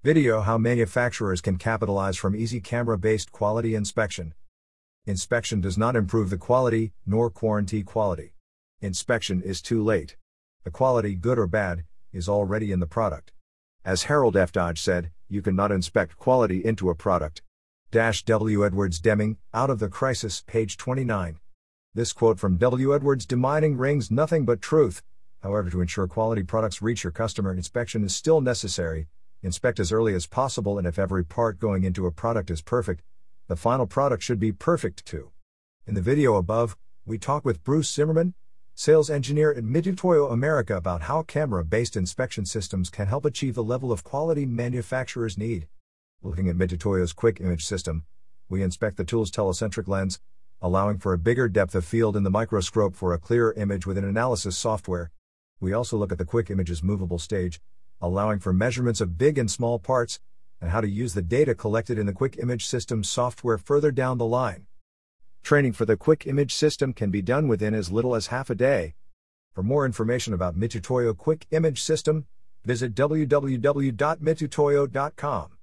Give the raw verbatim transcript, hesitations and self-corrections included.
Video: how manufacturers can capitalize from easy camera-based quality inspection. Inspection does not improve the quality, nor guarantee quality. Inspection is too late. The quality, good or bad, is already in the product. As Harold F. Dodge said, you cannot inspect quality into a product. Dash W. Edwards Deming, Out of the Crisis, page twenty-nine. This quote from W. Edwards Deming rings nothing but truth. However, to ensure quality products reach your customer, inspection is still necessary. Inspect as early as possible, and if every part going into a product is perfect, the final product should be perfect too. In the video above, we talk with Bruce Zimmerman, sales engineer at Mitutoyo America, about how camera-based inspection systems can help achieve the level of quality manufacturers need. Looking at Mitutoyo's quick image system, we inspect the tool's telecentric lens, allowing for a bigger depth of field in the microscope for a clearer image within analysis software. We also look at the quick image's movable stage, allowing for measurements of big and small parts, and how to use the data collected in the quick image system software further down the line. Training for the quick image system can be done within as little as half a day. For more information about Mitutoyo Quick Image System, visit w w w dot mitutoyo dot com.